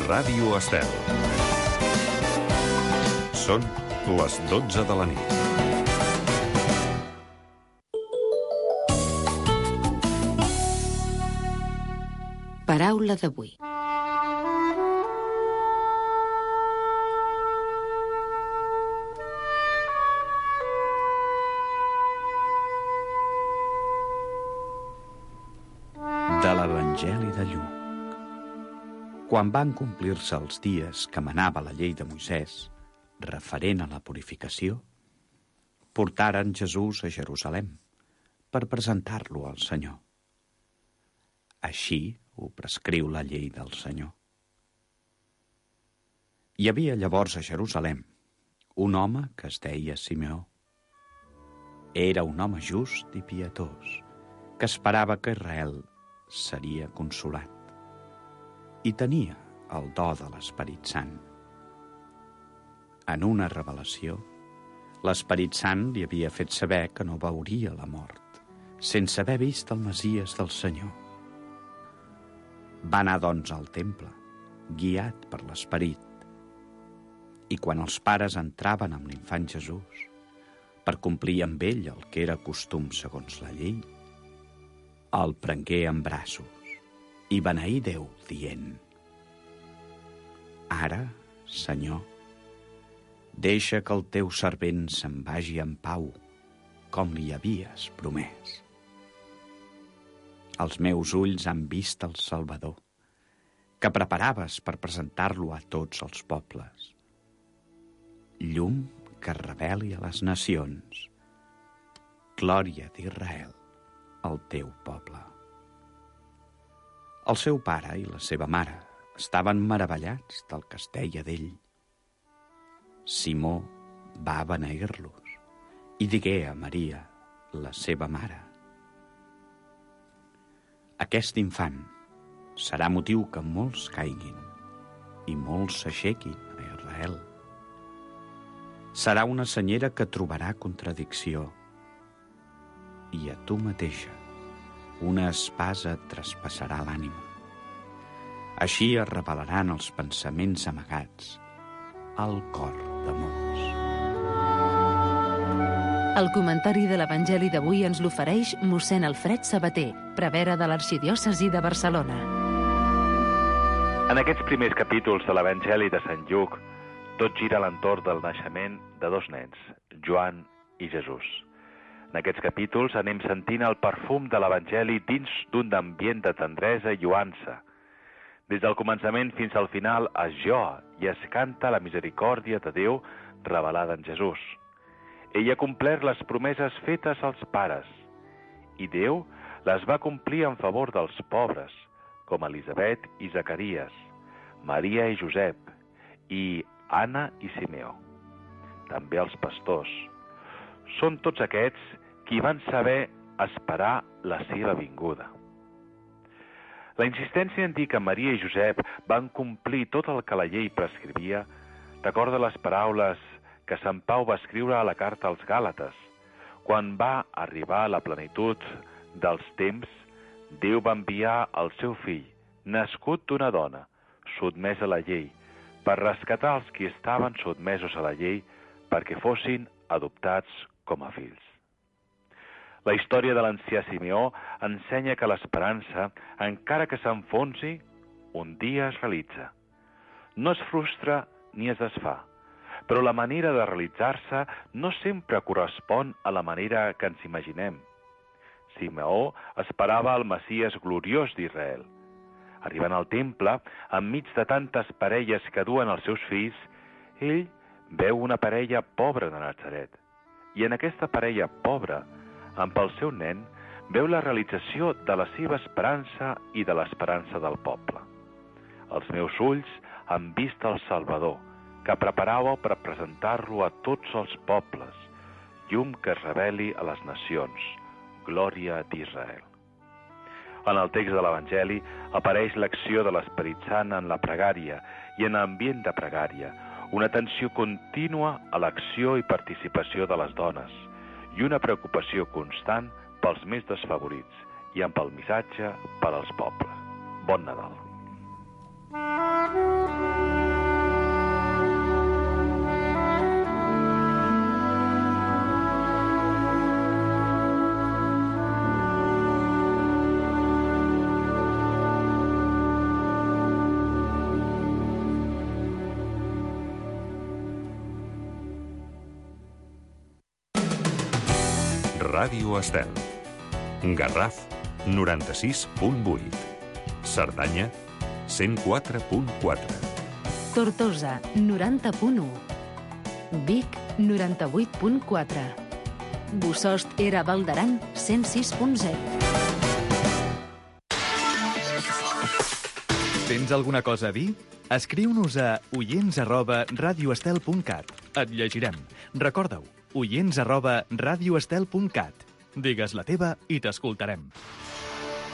Ràdio Estel. Són les 12 de la nit. Paraula d'avui. De l'Evangeli de Lluc. Quan van complir-se els dies que manava la llei de Moisès, referent a la purificació, portaren Jesús a Jerusalem per presentar-lo al Senyor. Així ho prescriu la llei del Senyor. Hi havia llavors a Jerusalem un home que es deia Simeó. Era un home just i pietós, que esperava que Israel seria consolat, i tenia el do de l'Esperit Sant. En una revelació, l'Esperit Sant li havia fet saber que no veuria la mort, sense haver vist el Messies del Senyor. Va anar, doncs, al temple, guiat per l'Esperit, i quan els pares entraven amb l'infant Jesús, per complir amb ell el que era costum segons la llei, el prengué en braços i beneí Déu, dient: Ara, Senyor, deixa que el teu servent se'n vagi en pau, com li havies promès. Els meus ulls han vist el Salvador, que preparaves per presentar-lo a tots els pobles. Llum que reveli a les nacions, glòria d'Israel, el teu poble. El seu pare i la seva mare estaven meravellats del que es deia d'ell. Simó va beneir-los i digué a Maria, la seva mare: Aquest infant serà motiu que molts caiguin i molts s'aixequin a Israel. Serà una senyera que trobarà contradicció, i a tu mateixa una espasa et traspassarà l'ànima. Així es revelaran els pensaments amagats al cor de molts. El comentari de l'Evangeli d'avui ens l'ofereix mossèn Alfred Sabater, prevere de l'Arxidiòcesi de Barcelona. En aquests primers capítols de l'Evangeli de Sant Lluc, tot gira a l'entorn del naixement de dos nens, Joan i Jesús. En aquests capítols anem sentint el perfum de l'Evangeli dins d'un ambient de tendresa i lluança. Des del començament fins al final es joa i es canta la misericòrdia de Déu revelada en Jesús. Ell ha complert les promeses fetes als pares, i Déu les va complir en favor dels pobres, com Elisabet i Zacarias, Maria i Josep, i Anna i Simeó. També els pastors. Són tots aquests qui van saber esperar la seva vinguda. La insistència en dir que Maria i Josep van complir tot el que la llei prescrivia recorda les paraules que Sant Pau va escriure a la carta als Gàlates. Quan va arribar a la plenitud dels temps, Déu va enviar el seu fill, nascut d'una dona, sotmès a la llei, per rescatar els qui estaven sotmesos a la llei perquè fossin adoptats com a fills. La història de l'ancià Simeó ensenya que l'esperança, encara que s'enfonsi, un dia es realitza. No es frustra ni es desfà, però la manera de realitzar-se no sempre correspon a la manera que ens imaginem. Simeó esperava el Messies gloriós d'Israel. Arribant al temple, enmig de tantes parelles que duen els seus fills, ell veu una parella pobra de Natzaret. I en aquesta parella pobra, amb el seu nen, veu la realització de la seva esperança i de l'esperança del poble. Els meus ulls han vist el Salvador, que preparàveu per presentar-lo a tots els pobles, llum que es reveli a les nacions, glòria d'Israel. En el text de l'Evangeli apareix l'acció de l'Esperit Sant en la pregària i en l'ambient de pregària, una atenció contínua a l'acció i participació de les dones i una preocupació constant pels més desfavorits i amb el missatge per als pobles. Bon Nadal. Ràdio Estel. Garraf, 96.8. Cerdanya, 104.4. Tortosa, 90.1. Vic, 98.4. Bossòst era Val d'Aran, 106.0. Tens alguna cosa a dir? Escriu-nos a oients@radioestel.cat. Et llegirem. Recorda-ho, oients@radioestel.cat. Digues la teva i t'escoltarem.